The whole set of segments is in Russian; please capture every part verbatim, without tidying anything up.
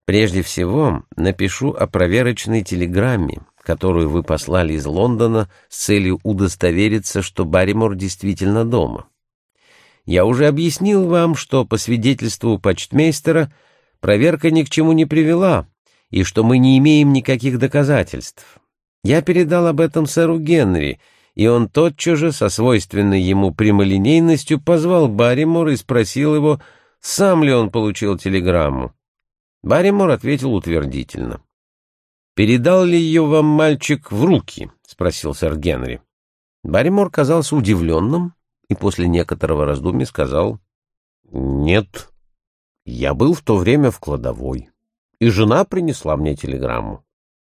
Прежде всего, напишу о проверочной телеграмме, которую вы послали из Лондона с целью удостовериться, что Барримор действительно дома. Я уже объяснил вам, что, по свидетельству почтмейстера, проверка ни к чему не привела, и что мы не имеем никаких доказательств. Я передал об этом сэру Генри, и он тотчас же, со свойственной ему прямолинейностью, позвал Барримора и спросил его, сам ли он получил телеграмму. Барримор ответил утвердительно. «Передал ли ее вам мальчик в руки?» — спросил сэр Генри. Барримор казался удивленным и после некоторого раздумья сказал: «Нет, я был в то время в кладовой, и жена принесла мне телеграмму».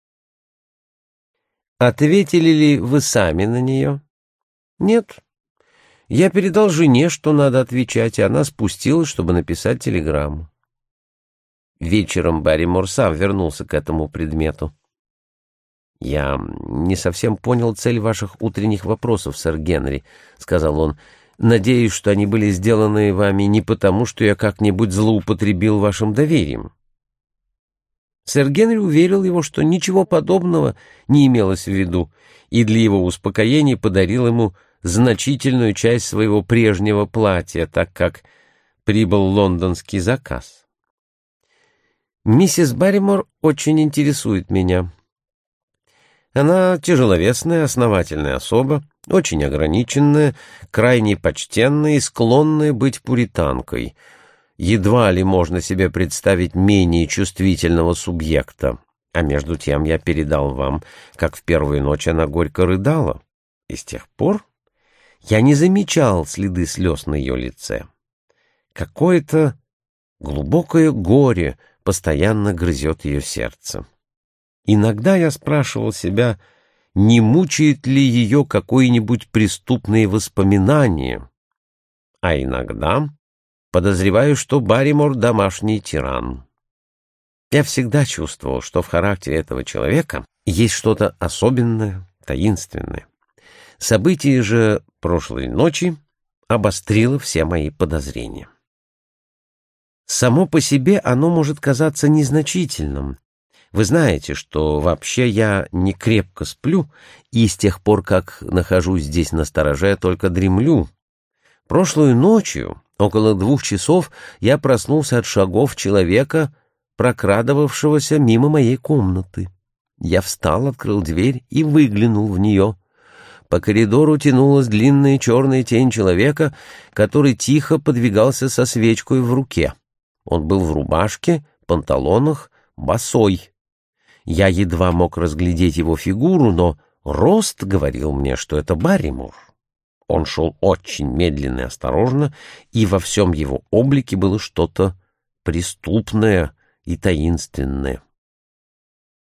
«Ответили ли вы сами на нее?» «Нет. Я передал жене, что надо отвечать, и она спустилась, чтобы написать телеграмму». Вечером Барримор сам вернулся к этому предмету. «Я не совсем понял цель ваших утренних вопросов, сэр Генри», — сказал он. «Надеюсь, что они были сделаны вами не потому, что я как-нибудь злоупотребил вашим доверием». Сэр Генри уверил его, что ничего подобного не имелось в виду, и для его успокоения подарил ему значительную часть своего прежнего платья, так как прибыл лондонский заказ. «Миссис Барримор очень интересует меня. Она тяжеловесная, основательная особа, очень ограниченная, крайне почтенная и склонная быть пуританкой. Едва ли можно себе представить менее чувствительного субъекта. А между тем я передал вам, как в первую ночь она горько рыдала. И с тех пор я не замечал следы слез на ее лице. Какое-то глубокое горе постоянно грызет ее сердце. Иногда я спрашивал себя, не мучает ли ее какое-нибудь преступное воспоминание, а иногда подозреваю, что Барримор — домашний тиран. Я всегда чувствовал, что в характере этого человека есть что-то особенное, таинственное. Событие же прошлой ночи обострило все мои подозрения. Само по себе оно может казаться незначительным. Вы знаете, что вообще я не крепко сплю, и с тех пор, как нахожусь здесь настороже, только дремлю. Прошлой ночью, около двух часов, я проснулся от шагов человека, прокрадывавшегося мимо моей комнаты. Я встал, открыл дверь и выглянул в нее. По коридору тянулась длинная черная тень человека, который тихо подвигался со свечкой в руке. Он был в рубашке, панталонах, босой. Я едва мог разглядеть его фигуру, но рост говорил мне, что это Барримор. Он шел очень медленно и осторожно, и во всем его облике было что-то преступное и таинственное.